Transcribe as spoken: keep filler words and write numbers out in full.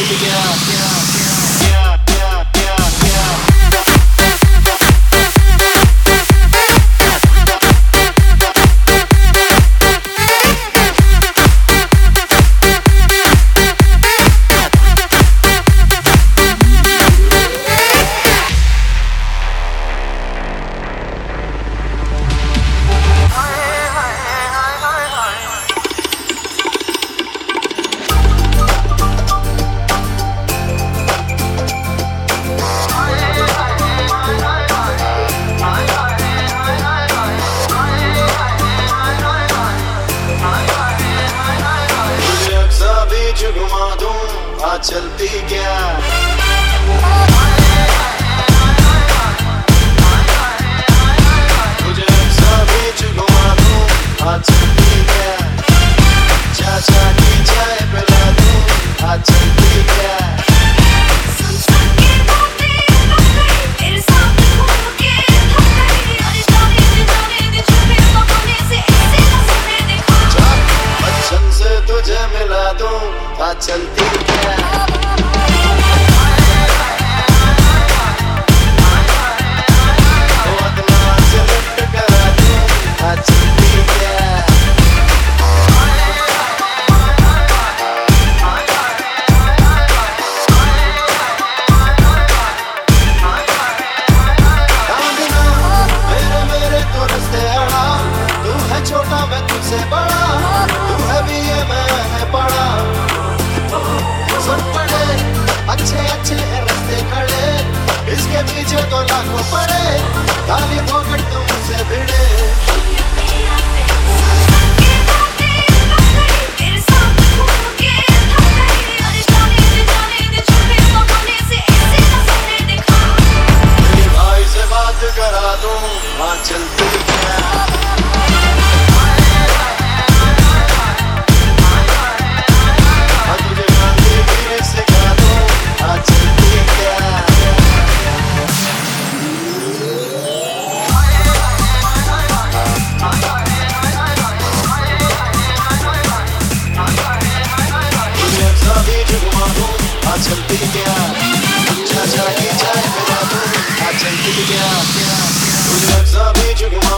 क्या क्या क्या क्या क्या क्या घुमा दूं आज चलती क्या मुझे सभी घुमा दूं आज चलती क्या चाचा की चाय पिला दूं आज चलती क्या बच्चन से तुझे मिला दूं आज चलती क्या अगला से लिफ्ट करा दूं आज चलती क्या मेरे मेरे तो रस्ते अड़ा तू है छोटा मैं तुझसे बड़ा तू है भी ये मैं है बड़ा सुन पड़े अच्छे अच्छे रास्ते खड़े इसके पीछे तो लाखों पड़े खाली फोकट तुमसे भिड़े मेरे भाई से बात करा दूं हाँ चलती क्या चलती क्या चाचा की चाय पिला दूं आज चलती क्या तुझे सभी झुमा